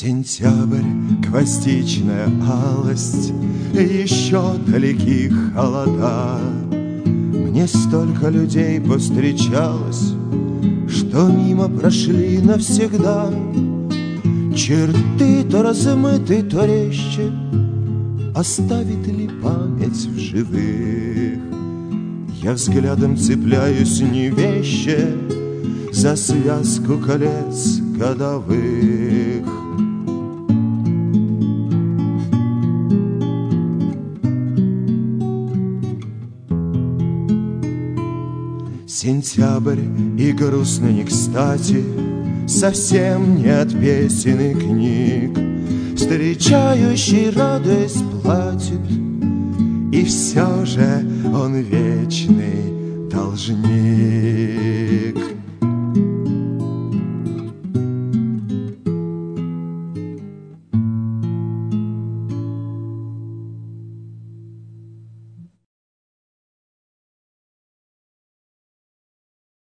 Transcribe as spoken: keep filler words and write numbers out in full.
Сентябрь, гвоздичная алость, еще далеки холода. Мне столько людей повстречалось, что мимо прошли навсегда. Черты то размыты, то резче, оставит ли память в живых? Я взглядом цепляюсь невеще за связку колец годовых. Сентябрь и грустно не кстати, совсем не от песен и книг. Встречающий, радуясь, платит, и все же он вечный должник.